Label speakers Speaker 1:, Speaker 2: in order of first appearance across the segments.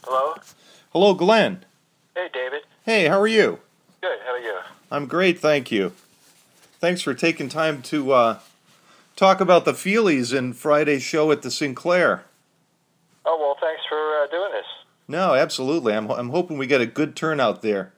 Speaker 1: Hello?
Speaker 2: Hello, Glenn.
Speaker 1: Hey, David.
Speaker 2: Hey, how are you?
Speaker 1: Good, how are you?
Speaker 2: I'm great, thank you. Thanks for taking time to talk about the Feelies in Friday's show at the Sinclair.
Speaker 1: Oh, well, thanks for doing this.
Speaker 2: No, absolutely. I'm hoping we get a good turnout there.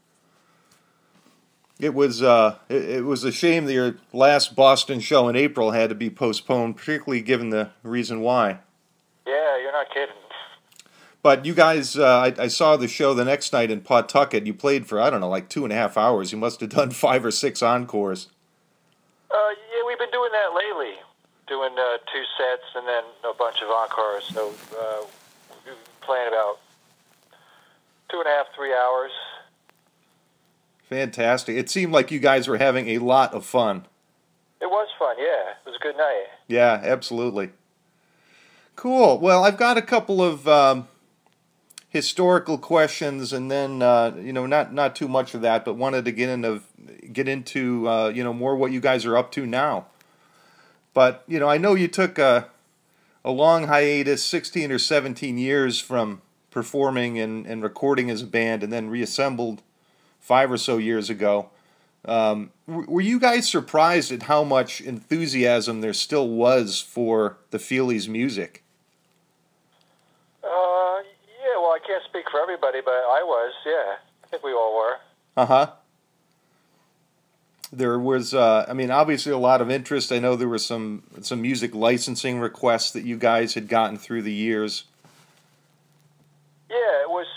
Speaker 2: It was a shame that your last Boston show in April had to be postponed, particularly given the reason why.
Speaker 1: Yeah, you're not kidding.
Speaker 2: But you guys, I saw the show the next night in Pawtucket. You played for, I don't know, like 2.5 hours. You must have done 5 or 6 encores.
Speaker 1: Yeah, we've been doing that lately. Doing 2 sets and then a bunch of encores. So we've been playing about 2.5, 3 hours.
Speaker 2: Fantastic. It seemed like you guys were having a lot of fun.
Speaker 1: It was fun, yeah. It was a good night.
Speaker 2: Yeah, absolutely. Cool. Well, I've got a couple of historical questions, and then not too much of that, but wanted to get into more what you guys are up to now. But I know you took a long hiatus, 16 or 17 years from performing and recording as a band, and then reassembled 5 or so years ago. Were you guys surprised at how much enthusiasm there still was for the Feelies music?
Speaker 1: Yeah, well, I can't speak for everybody, but I was, yeah. I think we all were.
Speaker 2: Uh-huh. There was, obviously a lot of interest. I know there were some music licensing requests that you guys had gotten through the years.
Speaker 1: Yeah, it was,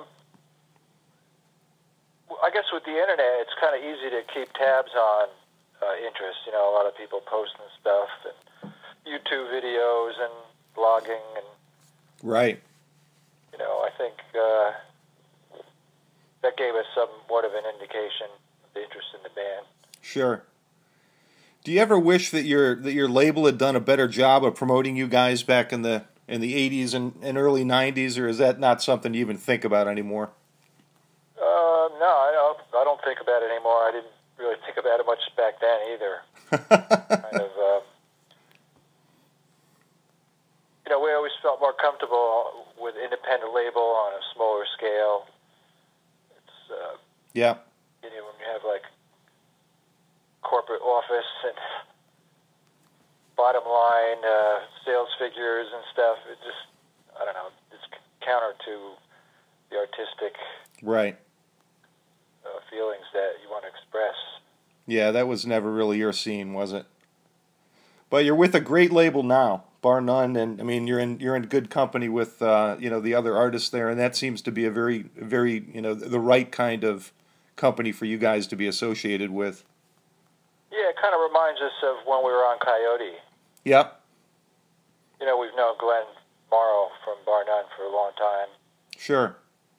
Speaker 1: I guess with the internet, it's kind of easy to keep tabs on interest. A lot of people posting stuff and YouTube videos and blogging and...
Speaker 2: Right.
Speaker 1: I think that gave us somewhat of an indication of the interest in the band.
Speaker 2: Sure. Do you ever wish that your label had done a better job of promoting you guys back in the 80s and early 90s, or is that not something you even think about anymore?
Speaker 1: No, I don't think about it anymore. I didn't really think about it much back then either. Kind of, we always felt more comfortable with independent label on a smaller scale. It's
Speaker 2: yeah.
Speaker 1: When you have like corporate office and bottom line sales figures and stuff, it just, I don't know, it's counter to the artistic
Speaker 2: right
Speaker 1: feelings that you want to express.
Speaker 2: Yeah, that was never really your scene, was it? But you're with a great label now, bar none, and you're in good company with the other artists there, and that seems to be a very very the right kind of company for you guys to be associated with.
Speaker 1: Yeah, it kind of reminds us of when we were on Coyote.
Speaker 2: Yep.
Speaker 1: We've known Glenn Morrow from Bar None for a long time.
Speaker 2: Sure.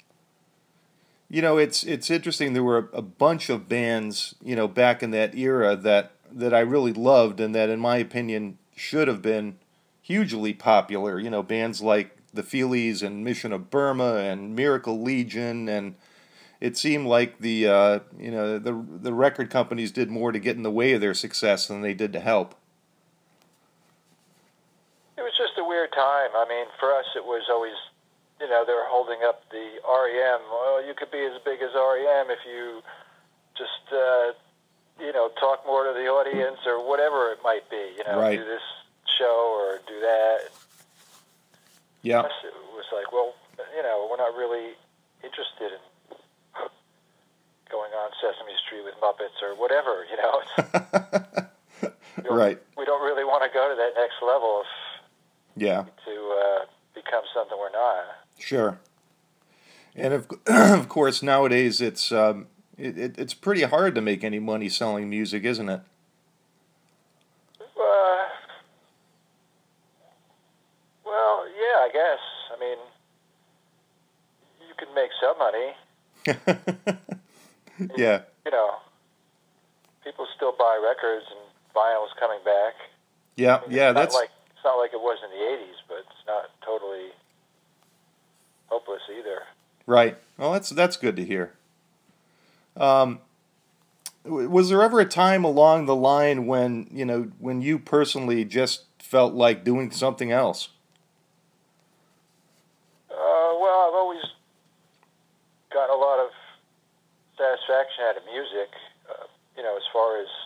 Speaker 2: It's interesting. There were a bunch of bands, back in that era that I really loved and that, in my opinion, should have been hugely popular. Bands like the Feelies and Mission of Burma and Miracle Legion, and it seemed like the record companies did more to get in the way of their success than they did to help.
Speaker 1: It was just a weird time. For us, it was always, they were holding up the REM. Well, you could be as big as REM if you just, talk more to the audience or whatever it might be.
Speaker 2: Right.
Speaker 1: Do this show or do that.
Speaker 2: Yeah.
Speaker 1: Plus, it was like, well, we're not really interested in going on Sesame Street with Muppets or whatever.
Speaker 2: Right.
Speaker 1: We don't really want to go to that next level to become something we're not.
Speaker 2: Sure. And of course, nowadays it's pretty hard to make any money selling music, isn't it?
Speaker 1: Well, yeah, I guess. You can make some money.
Speaker 2: Yeah.
Speaker 1: People still buy records and vinyl's coming back.
Speaker 2: Yeah,
Speaker 1: it's not like it was in the 80s, but it's not totally hopeless either.
Speaker 2: Right. Well, that's good to hear. Was there ever a time along the line when you personally just felt like doing something else?
Speaker 1: Well, I've always got a lot of satisfaction out of music. As far as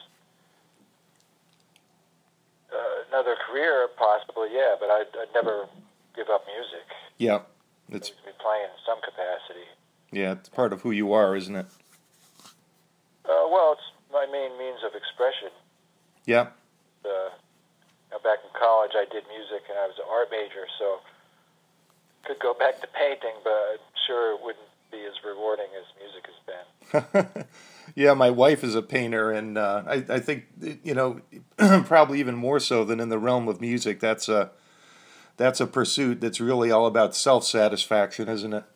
Speaker 1: another career, possibly, yeah, but I'd never give up music.
Speaker 2: Yeah,
Speaker 1: It's be playing in some capacity.
Speaker 2: Yeah, it's part of who you are, isn't it?
Speaker 1: Well, it's my main means of expression.
Speaker 2: Yeah.
Speaker 1: Back in college, I did music, and I was an art major, so could go back to painting, but I'm sure it wouldn't be as rewarding as music has been.
Speaker 2: Yeah, my wife is a painter, and I think probably even more so than in the realm of music. That's a pursuit that's really all about self-satisfaction, isn't it?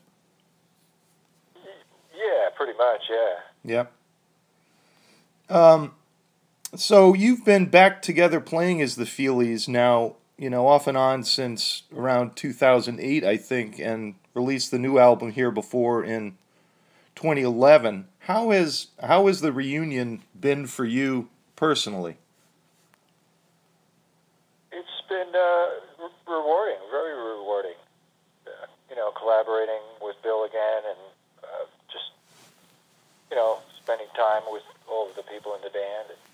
Speaker 1: Yeah, pretty much. Yeah.
Speaker 2: Yep. So you've been back together playing as the Feelies now, off and on since around 2008, I think, and released the new album Here Before in 2011. How has the reunion been for you personally?
Speaker 1: It's been rewarding, very rewarding. Collaborating with Bill again, and just spending time with all of the people in the band, and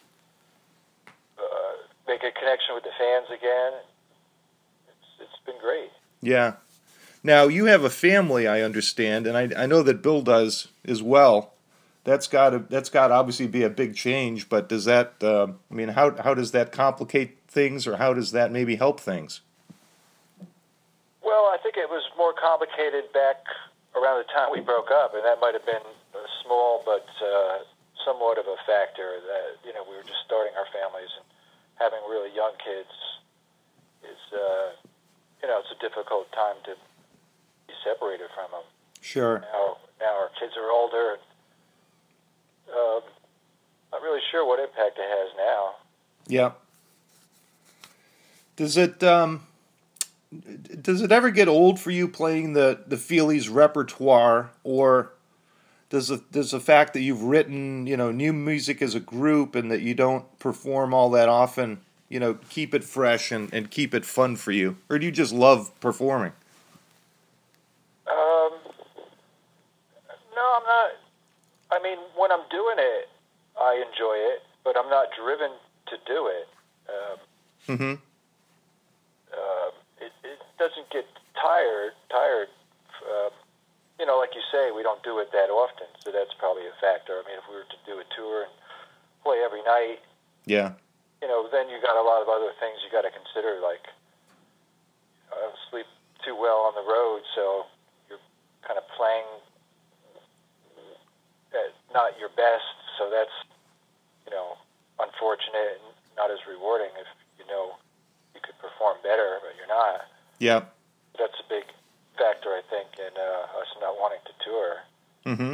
Speaker 1: make a connection with the fans again. It's been great.
Speaker 2: Yeah. Now you have a family, I understand, and I know that Bill does as well. That's got to obviously be a big change. But does that? How does that complicate things, or how does that maybe help things?
Speaker 1: Well, I think it was more complicated back around the time we broke up, and that might have been a small but somewhat of a factor. That we were just starting our families, and having really young kids is it's a difficult time to be separated from them.
Speaker 2: Sure.
Speaker 1: Now our kids are older, and not really sure what impact it has now.
Speaker 2: Yeah. Does it ever get old for you playing the Feelies repertoire, or does the fact that you've written new music as a group and that you don't perform all that often keep it fresh and keep it fun for you, or do you just love performing?
Speaker 1: No, I'm not. I mean, when I'm doing it, I enjoy it, but I'm not driven to do it.
Speaker 2: Mm-hmm.
Speaker 1: It doesn't get tired. Like you say, we don't do it that often, so that's probably a factor. I mean, if we were to do a tour and play every night,
Speaker 2: yeah,
Speaker 1: then you got a lot of other things you got to consider, like I don't sleep too well on the road, so you're kind of playing at not your best, so that's unfortunate and not as rewarding if you could perform better, but you're not.
Speaker 2: yeah.
Speaker 1: That's a big factor, I think, in us not wanting to tour.
Speaker 2: Mm-hmm.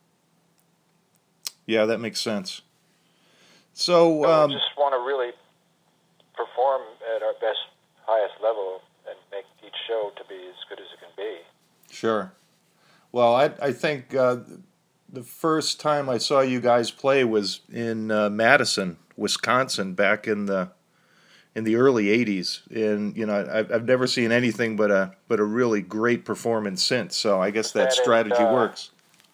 Speaker 2: Yeah, that makes sense. So
Speaker 1: we just want to really perform at our best, highest level and make each show to be as good as it can be.
Speaker 2: Sure. Well, I think the first time I saw you guys play was in Madison, Wisconsin, back in the early '80s, and I've never seen anything but a really great performance since. So I guess that strategy works.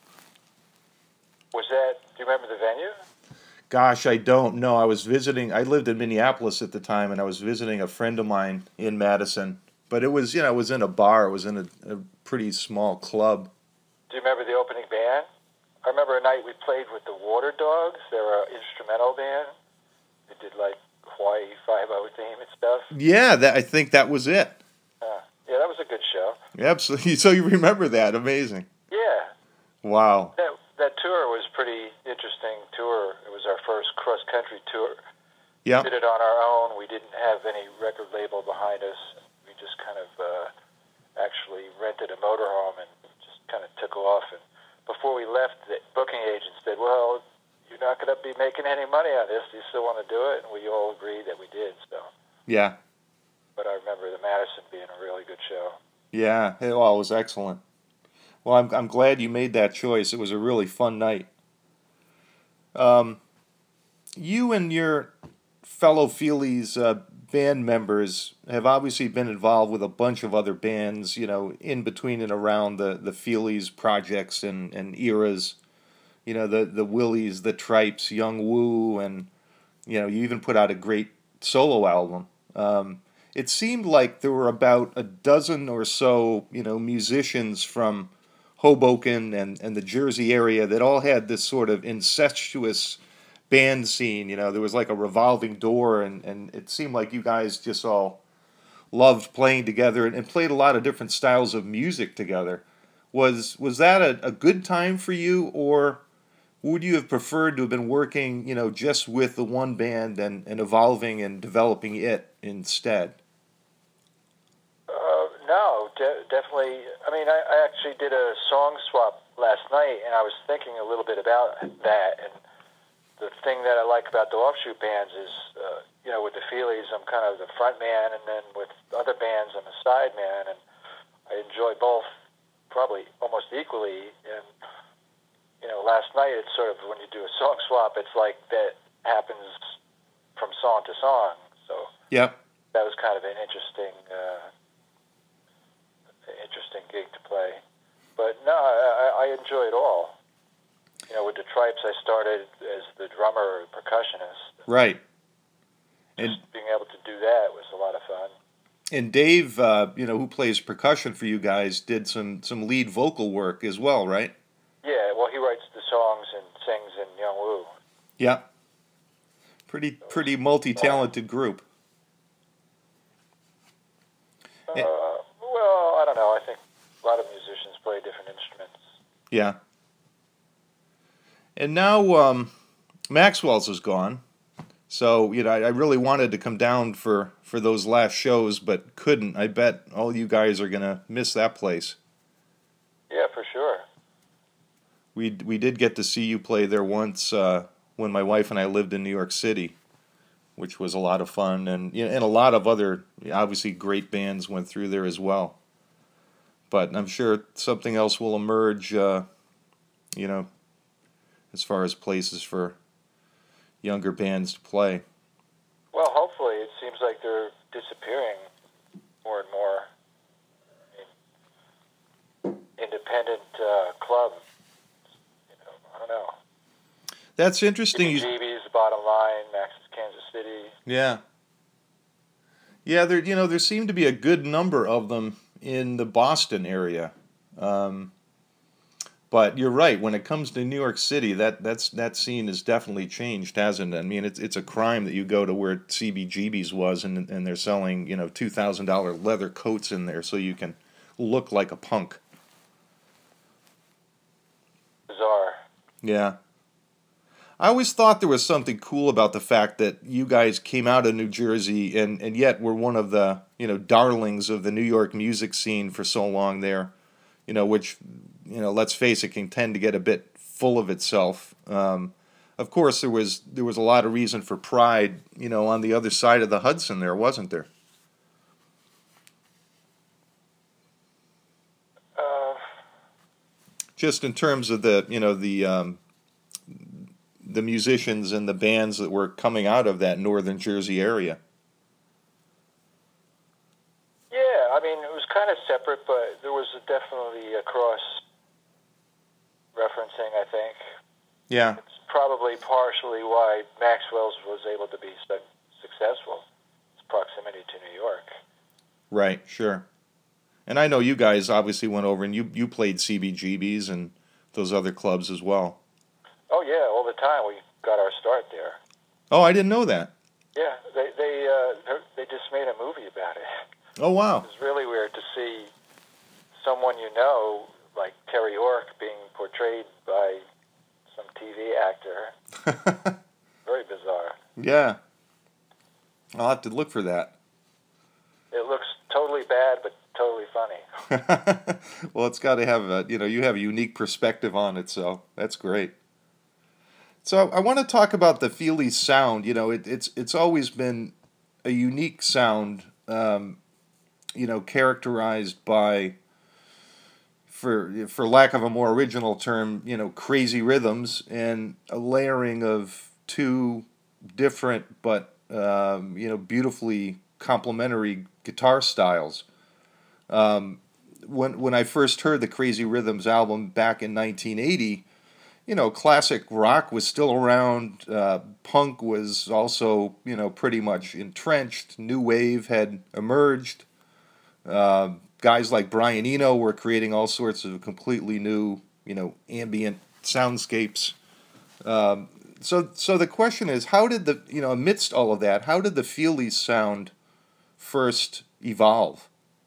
Speaker 1: Was that? Do you remember the venue?
Speaker 2: Gosh, I don't know. I was visiting. I lived in Minneapolis at the time, and I was visiting a friend of mine in Madison. But it was it was in a bar. It was in a pretty small club.
Speaker 1: Do you remember the opening band? I remember a night we played with the Water Dogs. They're an instrumental band. They did like Hawaii Five-0 theme and stuff.
Speaker 2: Yeah, I think that was it.
Speaker 1: Yeah, that was a good show.
Speaker 2: Absolutely. So you remember that? Amazing.
Speaker 1: Yeah.
Speaker 2: Wow.
Speaker 1: That tour was pretty interesting tour. It was our first cross-country tour.
Speaker 2: Yeah.
Speaker 1: We did it on our own. We didn't have any record label behind us. We just kind of actually rented a motorhome and just kind of took off. And before we left, the booking agent said, well, you're not going to be making any money on this. Do you still want to do it? And we all agreed that we did. So.
Speaker 2: Yeah.
Speaker 1: But I remember the Madison being a really good show.
Speaker 2: Yeah. It was excellent. Well, I'm glad you made that choice. It was a really fun night. You and your fellow Feelies band members have obviously been involved with a bunch of other bands, in between and around the Feelies projects and eras. The Willies, the Tripes, Young Woo, and you even put out a great solo album. It seemed like there were about a dozen or so, musicians from Hoboken and the Jersey area that all had this sort of incestuous band scene. There was like a revolving door, and it seemed like you guys just all loved playing together and played a lot of different styles of music together. Was that a good time for you, or would you have preferred to have been working, just with the one band and evolving and developing it instead?
Speaker 1: No, definitely. I mean, I actually did a song swap last night, and I was thinking a little bit about that. And the thing that I like about the offshoot bands is, with the Feelies, I'm kind of the front man, and then with other bands, I'm a side man, and I enjoy both probably almost equally. And last night it's sort of, when you do a song swap, it's like that happens from song to song. So
Speaker 2: Yep.
Speaker 1: that was kind of an interesting gig to play. But no, I enjoy it all. With the Tripes, I started as the drummer, percussionist.
Speaker 2: Right.
Speaker 1: Just being able to do that was a lot of fun.
Speaker 2: And Dave, who plays percussion for you guys, did some lead vocal work as well, right?
Speaker 1: Yeah, well, he writes the songs and sings in Young Woo.
Speaker 2: Yeah. Pretty multi-talented group.
Speaker 1: Well, I don't know. I think a lot of musicians play different instruments.
Speaker 2: Yeah. And now Maxwell's is gone. So, I really wanted to come down for those last shows, but couldn't. I bet all you guys are going to miss that place.
Speaker 1: Yeah, for sure.
Speaker 2: We did get to see you play there once when my wife and I lived in New York City, which was a lot of fun. And and a lot of other, obviously, great bands went through there as well. But I'm sure something else will emerge, as far as places for younger bands to play.
Speaker 1: Well, hopefully. It seems like they're disappearing more and more. Independent club. I don't know.
Speaker 2: That's interesting.
Speaker 1: GB's Bottom Line, Max's Kansas City.
Speaker 2: Yeah. Yeah, there seem to be a good number of them in the Boston area. But you're right. When it comes to New York City, that scene has definitely changed, hasn't it? I mean, it's a crime that you go to where CBGB's was and they're selling $2,000 leather coats in there so you can look like a punk.
Speaker 1: Bizarre.
Speaker 2: Yeah. I always thought there was something cool about the fact that you guys came out of New Jersey and yet were one of the darlings of the New York music scene for so long there. Which let's face it, can tend to get a bit full of itself. Of course, there was a lot of reason for pride, on the other side of the Hudson there, wasn't there? Just in terms of the musicians and the bands that were coming out of that northern Jersey area.
Speaker 1: Yeah, I mean, it was kind of separate, but there was definitely a cross-referencing, I think.
Speaker 2: Yeah.
Speaker 1: It's probably partially why Maxwell's was able to be so successful. Its proximity to New York.
Speaker 2: Right, sure. And I know you guys obviously went over and you played CBGB's and those other clubs as well.
Speaker 1: Oh, yeah, all the time. We got our start there.
Speaker 2: Oh, I didn't know that.
Speaker 1: Yeah, they just made a movie about it.
Speaker 2: Oh, wow.
Speaker 1: It was really weird to see someone like Terry Ork, being portrayed by some TV actor. Very bizarre.
Speaker 2: Yeah. I'll have to look for that.
Speaker 1: It looks totally bad, but totally funny.
Speaker 2: Well, it's got to have you have a unique perspective on it, so that's great. So I want to talk about the Feelies sound. It's always been a unique sound, characterized by, for lack of a more original term, crazy rhythms and a layering of two different but beautifully complementary guitar styles. When I first heard the Crazy Rhythms album back in 1980, classic rock was still around. Punk was also, pretty much entrenched. New wave had emerged. Guys like Brian Eno were creating all sorts of completely new, ambient soundscapes. So the question is, how did amidst all of that, how did the Feelies sound first evolve?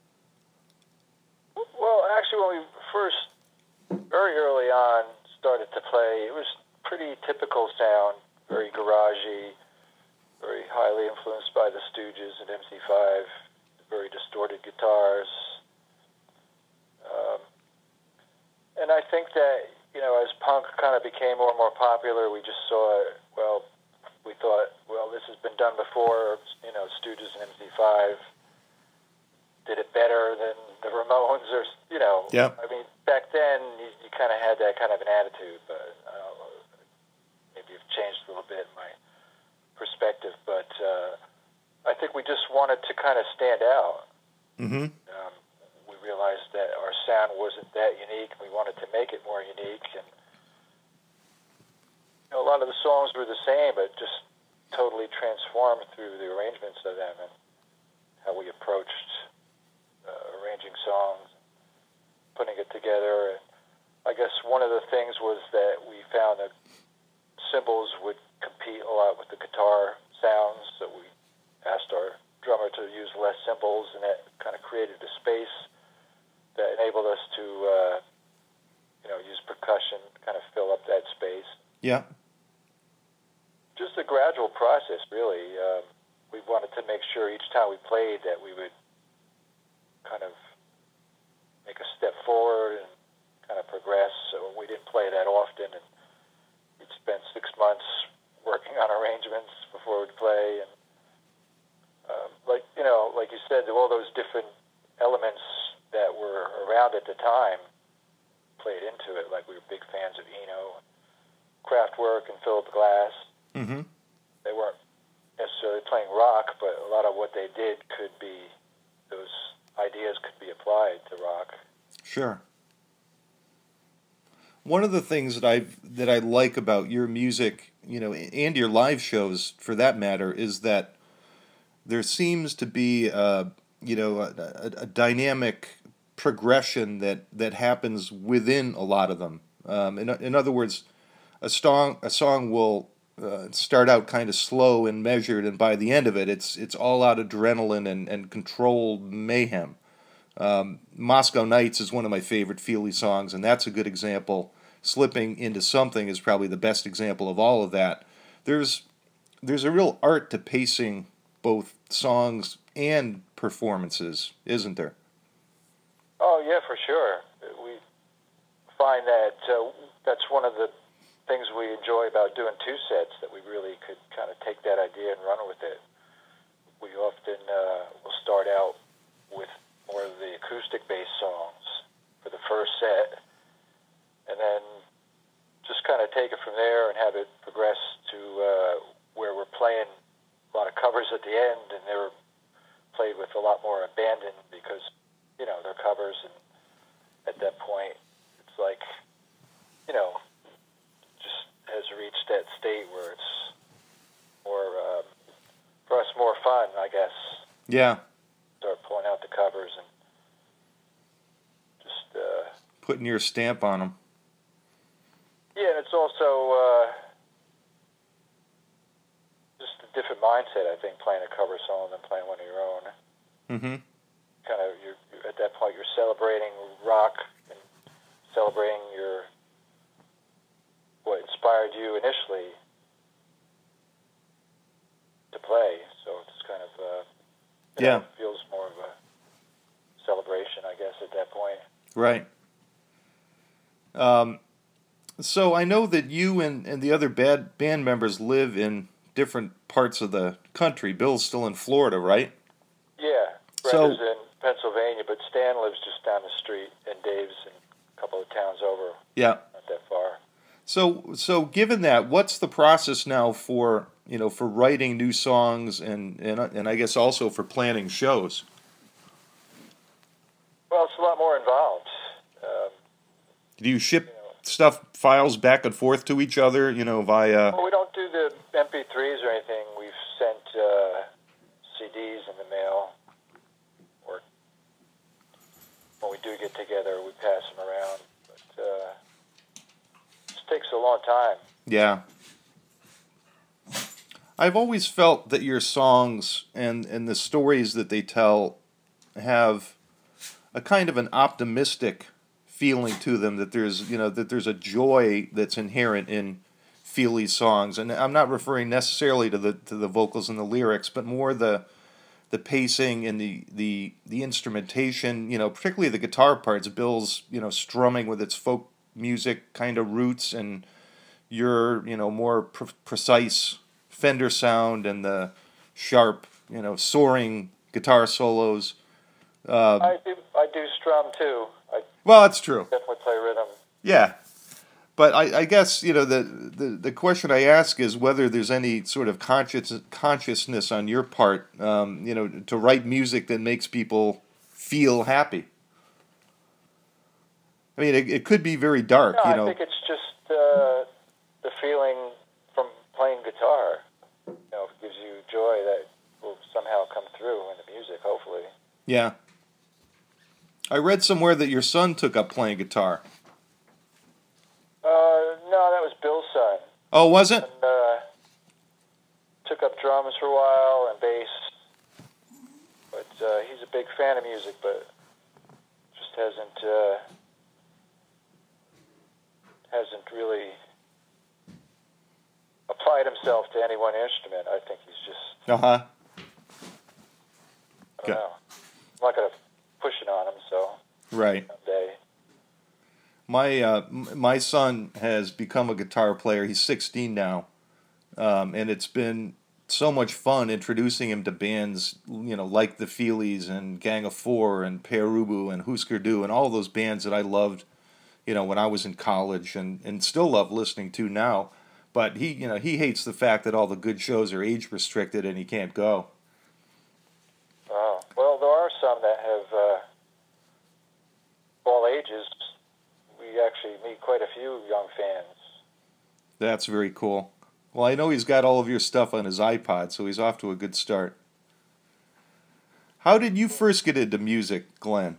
Speaker 1: Well, actually, when we first, very early on, started to play, it was pretty typical sound, very garagey, very highly influenced by the Stooges and MC5, very distorted guitars. And I think that, as punk kind of became more and more popular, we just saw, we thought, this has been done before, Stooges and MC5 did it better than the Ramones, or,
Speaker 2: Yeah.
Speaker 1: I mean, back then, you kind of had that kind of an attitude, but maybe it's changed a little bit in my perspective, but I think we just wanted to kind of stand out.
Speaker 2: Mm-hmm.
Speaker 1: We realized that our sound wasn't that unique. We wanted to make it more unique, and a lot of the songs were the same, but just totally transformed through the arrangements of them and how we approached arranging songs, putting it together. And I guess one of the things was that we found that cymbals would compete a lot with the guitar sounds, so we asked our drummer to use less cymbals, and that kind of created a space that enabled us to use percussion to kind of fill up that space.
Speaker 2: Yeah.
Speaker 1: Just a gradual process, really. We wanted to make sure each time we played that we would kind of make a step forward and kind of progress. So we didn't play that often, and we'd spend 6 months working on arrangements before we'd play. And like you said, all those different elements that were around at the time played into it. Like, we were big fans of Eno, Kraftwerk, and Philip Glass.
Speaker 2: Mm-hmm.
Speaker 1: They weren't necessarily playing rock, but a lot of what they did those ideas could be applied to rock.
Speaker 2: Sure. One of the things that I like about your music, and your live shows for that matter, is that there seems to be a dynamic progression that happens within a lot of them. In other words, a song will start out kind of slow and measured, and by the end of it, it's all out adrenaline and controlled mayhem. Moscow Nights is one of my favorite Feely songs, and that's a good example. Slipping Into Something is probably the best example of all of that. There's a real art to pacing both songs and performances, isn't there?
Speaker 1: Oh, yeah, for sure. We find that that's one of the things we enjoy about doing two sets, that we really could kind of take that idea and run with it. We often will start out with more of the acoustic-based songs for the first set, and then just kind of take it from there and have it progress to where we're playing a lot of covers at the end, and they were played with a lot more abandon because, they're covers, and at that point, it's like, just has reached that state where it's more, for us, more fun, I guess.
Speaker 2: Yeah.
Speaker 1: Start pulling out the covers and just
Speaker 2: putting your stamp on them.
Speaker 1: Yeah, and it's also just a different mindset, I think, playing a cover song than playing one of your own.
Speaker 2: Mm-hmm.
Speaker 1: Kind of, you're at that point, you're celebrating rock and celebrating what inspired you initially to play. So it's kind of it feels more of a celebration, I guess, at that point.
Speaker 2: Right. So I know that you and the other band members live in different parts of the country. Bill's still in Florida, right?
Speaker 1: Yeah. Brenda's in Pennsylvania, but Stan lives just down the street, and Dave's in a couple of towns over.
Speaker 2: Yeah.
Speaker 1: Not that far.
Speaker 2: So given that, what's the process now for for writing new songs and I guess also for planning shows?
Speaker 1: Well, it's a lot more involved. Um,
Speaker 2: Do you
Speaker 1: you
Speaker 2: ship
Speaker 1: know,
Speaker 2: stuff files back and forth to each other, via?
Speaker 1: well, we don't do the MP3s or anything. We've sent CDs in the mail, or when we do get together, we pass them around. But it just takes a long time.
Speaker 2: Yeah. I've always felt that your songs and the stories that they tell have a kind of an optimistic feeling to them, that there's a joy that's inherent in Feely's songs, and I'm not referring necessarily to the vocals and the lyrics, but more the pacing and the instrumentation, particularly the guitar parts. Bill's strumming with its folk music kind of roots, and your more precise Fender sound and the sharp soaring guitar solos. Uh,
Speaker 1: I do strum too. I
Speaker 2: well, that's true.
Speaker 1: definitely play rhythm.
Speaker 2: Yeah, but I guess the question I ask is whether there's any sort of consciousness on your part, to write music that makes people feel happy. I mean, it could be very dark,
Speaker 1: No, I think it's just the feeling from playing guitar. If it gives you joy, that will somehow come through in the music, hopefully.
Speaker 2: Yeah. I read somewhere that your son took up playing guitar.
Speaker 1: No, that was Bill's son.
Speaker 2: Oh, was it?
Speaker 1: And took up drums for a while and bass. But he's a big fan of music, but just hasn't really applied himself to any one instrument. I think he's just,
Speaker 2: Uh-huh.
Speaker 1: I don't know. I'm not going to push it on him, so
Speaker 2: Right.
Speaker 1: someday.
Speaker 2: My son has become a guitar player. He's 16 now, and it's been so much fun introducing him to bands, like the Feelies and Gang of Four and Pere Ubu and Husker Du and all those bands that I loved, when I was in college and still love listening to now. But he hates the fact that all the good shows are age restricted and he can't go.
Speaker 1: Oh, well, there are some that have all ages. We actually meet quite a few young fans.
Speaker 2: That's very cool. Well, I know he's got all of your stuff on his iPod, so he's off to a good start. How did you first get into music, Glenn?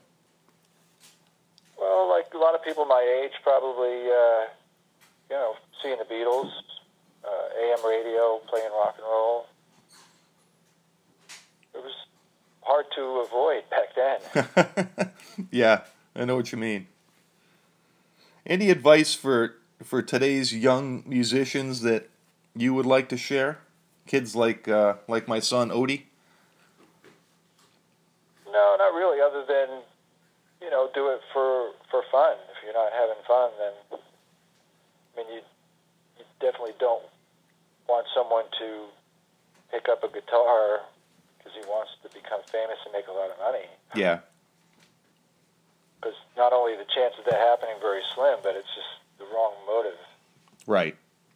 Speaker 1: Well, like a lot of people my age, probably, seeing the Beatles, AM radio, playing rock and roll. It was hard to avoid back then.
Speaker 2: Yeah, I know what you mean. Any advice for today's young musicians that you would like to share? Kids like my son Odie?
Speaker 1: No, not really, other than, do it for fun. If you're not having fun, then, you definitely don't want someone to pick up a guitar because he wants to become famous and make a lot of money.
Speaker 2: Yeah.
Speaker 1: Because not only the chance of that happening very slim, but it's just the wrong motive.
Speaker 2: Right.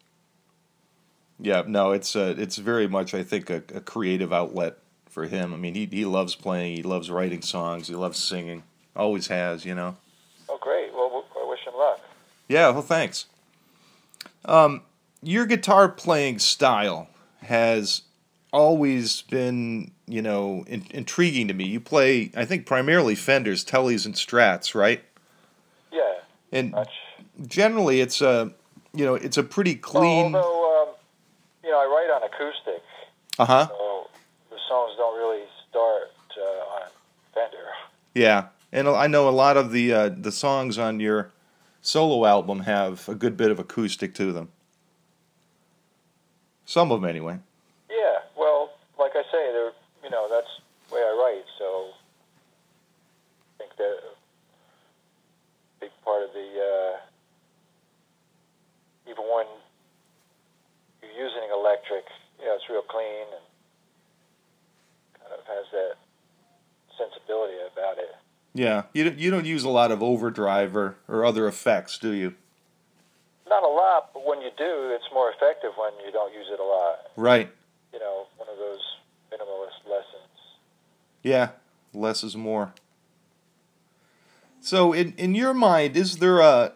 Speaker 2: Yeah, no, it's very much, I think, a creative outlet for him. I mean, he loves playing, he loves writing songs, he loves singing, always has.
Speaker 1: Oh, great. Well, I wish him luck.
Speaker 2: Yeah, well, thanks. Your guitar playing style has always been, intriguing to me. You play, I think, primarily Fenders, Tellys, and Strats, right?
Speaker 1: Yeah,
Speaker 2: And
Speaker 1: much.
Speaker 2: generally, it's a pretty clean.
Speaker 1: Although, I write on acoustic,
Speaker 2: Uh-huh.
Speaker 1: so the songs don't really start on Fender.
Speaker 2: Yeah, and I know a lot of the songs on your solo album have a good bit of acoustic to them. Some of them, anyway.
Speaker 1: Yeah, well, like I say, that's the way I write, so I think that a big part of the, even when you're using electric, it's real clean and kind of has that sensibility about it.
Speaker 2: Yeah, you don't use a lot of overdrive or other effects, do you?
Speaker 1: Not a lot, but But when you do, it's more effective when you don't use it a lot.
Speaker 2: Right.
Speaker 1: You know, one of those minimalist lessons.
Speaker 2: Yeah, less is more. So, in your mind, is there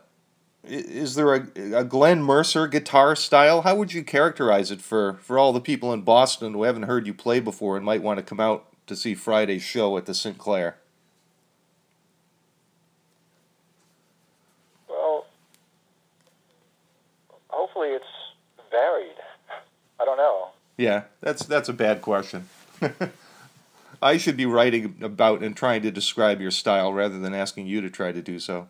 Speaker 2: a Glenn Mercer guitar style? How would you characterize it for all the people in Boston who haven't heard you play before and might want to come out to see Friday's show at the Sinclair?
Speaker 1: Well, hopefully it's varied. I don't know.
Speaker 2: Yeah, that's a bad question. I should be writing about and trying to describe your style rather than asking you to try to do so.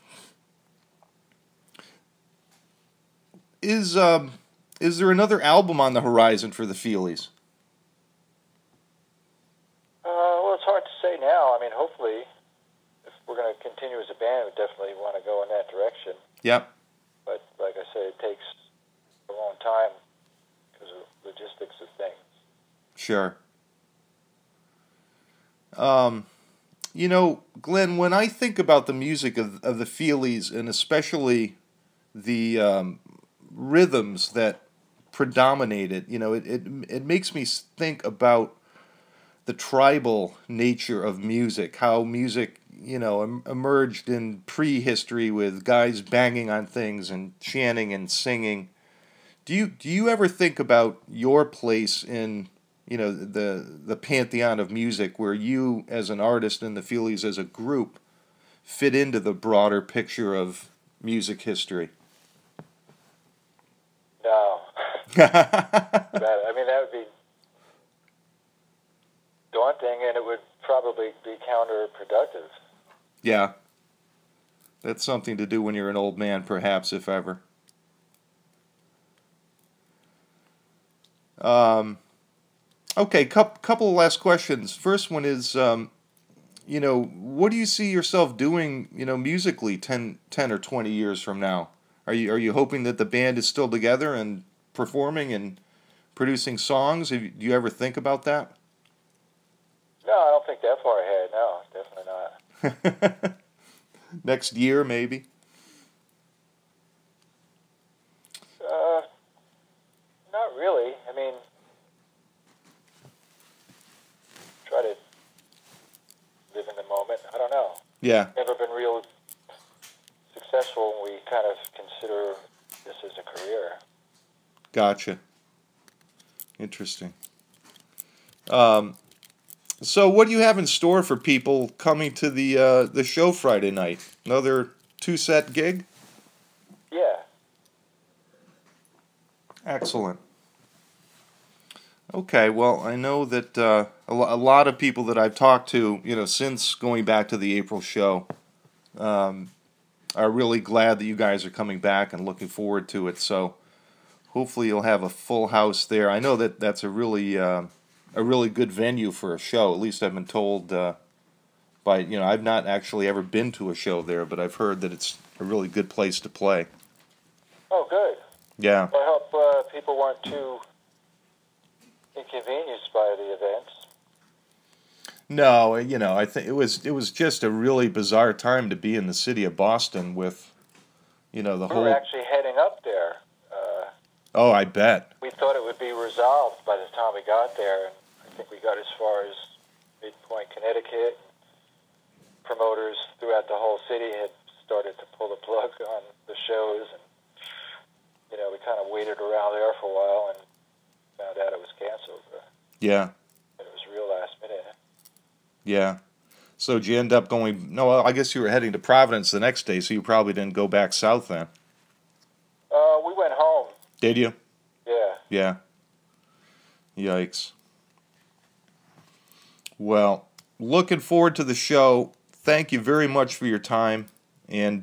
Speaker 2: Is there another album on the horizon for the Feelies?
Speaker 1: Well, it's hard to say now. I mean, hopefully, if we're going to continue as a band, we definitely want to go in that direction.
Speaker 2: Yep.
Speaker 1: But like I said, it takes a long time because of logistics of things.
Speaker 2: Sure. Glenn, when I think about the music of the Feelies, and especially the rhythms that predominate it, it makes me think about the tribal nature of music, how music, emerged in prehistory with guys banging on things and chanting and singing. Do you ever think about your place in the pantheon of music, where you as an artist and the Feelies as a group fit into the broader picture of music history?
Speaker 1: No. That would be daunting, and it would probably be counterproductive.
Speaker 2: Yeah. That's something to do when you're an old man, perhaps, if ever. Okay, couple of last questions. First one is, what do you see yourself doing, musically 10 or 20 years from now? Are you hoping that the band is still together and performing and producing songs? Do you ever think about that?
Speaker 1: No, I don't think that far ahead. No, definitely not.
Speaker 2: Next year, maybe?
Speaker 1: Not really. I mean, try to live in the moment. I don't know.
Speaker 2: Yeah.
Speaker 1: Never been real successful when we kind of consider this as a career.
Speaker 2: Gotcha. Interesting. So what do you have in store for people coming to the show Friday night? Another 2-set gig?
Speaker 1: Yeah.
Speaker 2: Excellent. Okay, well, I know that a lot of people that I've talked to, since going back to the April show, are really glad that you guys are coming back and looking forward to it. So hopefully you'll have a full house there. I know that that's a really good venue for a show. At least I've been told by, I've not actually ever been to a show there, but I've heard that it's a really good place to play.
Speaker 1: Oh, good.
Speaker 2: Yeah.
Speaker 1: I hope people weren't too inconvenienced by the events.
Speaker 2: No, I think it was just a really bizarre time to be in the city of Boston with, the whole.
Speaker 1: We were actually heading up there.
Speaker 2: Oh, I bet.
Speaker 1: We thought it would be resolved by the time we got there, and I think we got as far as Midpoint, Connecticut. Promoters throughout the whole city had started to pull the plug on the shows, and we kind of waited around there for a while and found out it was canceled.
Speaker 2: Yeah.
Speaker 1: It was real last minute.
Speaker 2: Yeah. So did you end up going? No, well, I guess you were heading to Providence the next day, so you probably didn't go back south then.
Speaker 1: We went home.
Speaker 2: Did you?
Speaker 1: Yeah.
Speaker 2: Yeah. Yikes. Well, looking forward to the show. Thank you very much for your time, and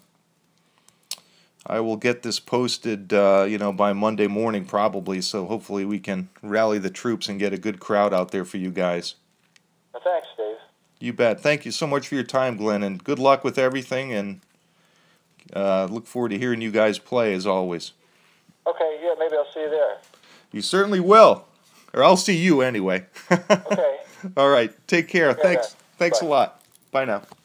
Speaker 2: I will get this posted, by Monday morning probably, so hopefully we can rally the troops and get a good crowd out there for you guys.
Speaker 1: Well, thanks, Dave.
Speaker 2: You bet. Thank you so much for your time, Glenn, and good luck with everything, and look forward to hearing you guys play, as always.
Speaker 1: Okay, yeah, maybe I'll see you there.
Speaker 2: You certainly will, or I'll see you anyway.
Speaker 1: Okay.
Speaker 2: All right, take care.
Speaker 1: Okay,
Speaker 2: Thanks.
Speaker 1: then.
Speaker 2: Thanks
Speaker 1: Bye.
Speaker 2: a lot. Bye now.